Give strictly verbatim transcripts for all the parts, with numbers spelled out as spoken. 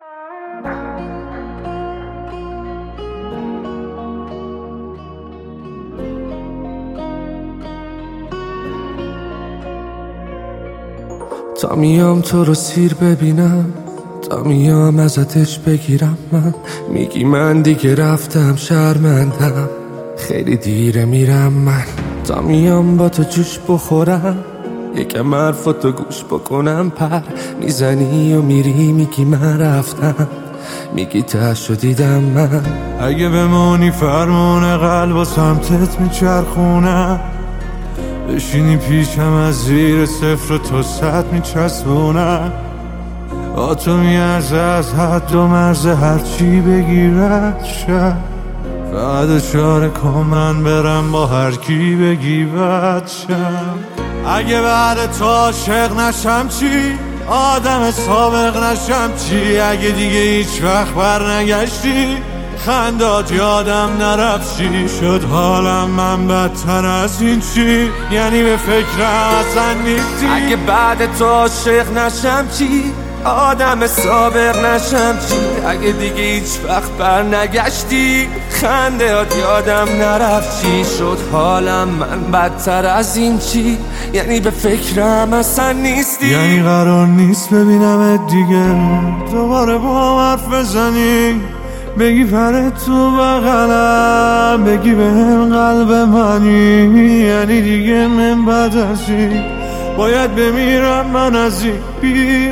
تا میام تو رو سیر ببینم، تا میام ازتش بگیرم، من میگی من دیگه رفتم شرمندم، خیلی دیره میرم من. تا میام با تو جوش بخورم، یکم حرفاتو گوش بکنم، پر میزنی و میری میگی من رفتم، میگی تهشو دیدم من. اگه بمونی فرمون قلب و سمتت میچرخونم، بشینی پیشم از زیر صفر تا صد میچسبونم، با تو میارزه از حد و مرز هرچی بگیرد شد، فقط اشاره کن من برم با هر کی بگی بد شم. اگه بعد تو عاشق نشم چی؟ آدم سابق نشم چی؟ اگه دیگه هیچ وقت بر نگشتی، خندات یادم نرفت چی شد حالم من بدتر از این چی؟ یعنی به فکرم اصلا نیستی. اگه بعد تو عاشق نشم چی؟ آدم سابق نشم چی؟ اگه دیگه هیچ وقت بر نگشتی، خندهات یادم نرفت چی شد حالم من بدتر از این چی؟ یعنی به فکرم اصلا نیستی. یعنی قرار نیست ببینمت دیگه، دوباره با حرف بزنی، بگی پر تو بغلم، بگی بهم قلب منی، یعنی دیگه من بعد از این باید بمیرم من از این بی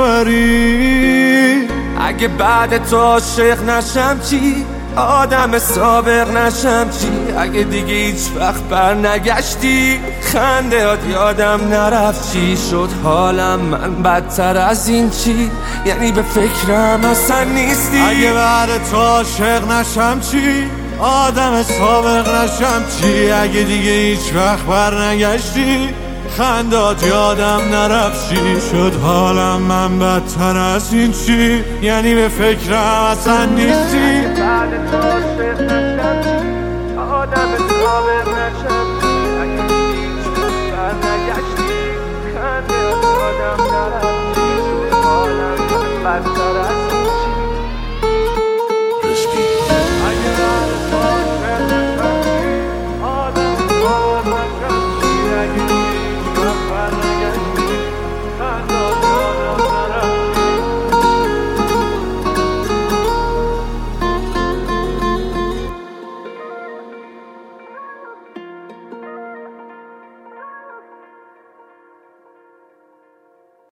خبری. اگه بعد تو عاشق نشم چی؟ آدم سابق نشم چی؟ اگه دیگه هیچ وقت بر نگشتی، خندهات یادم نرفت چی شد حالم من بدتر از این چی؟ یعنی به فکرم اصلا نیستی. اگه بعد تو عاشق نشم چی؟ آدم سابق نشم چی؟ اگه دیگه هیچ وقت بر نگشتی، خندات یادم نرفت چی شد حالم من بدتر از این چی؟ یعنی به فکرم اصلا نیستی. بعد تو عاشق نشم چی؟ آدم سابق نشم چی؟ اگه دیگه هیچ وقت بر نگشتی، خندهات یادم نرفت چی شد حالم من بدتر از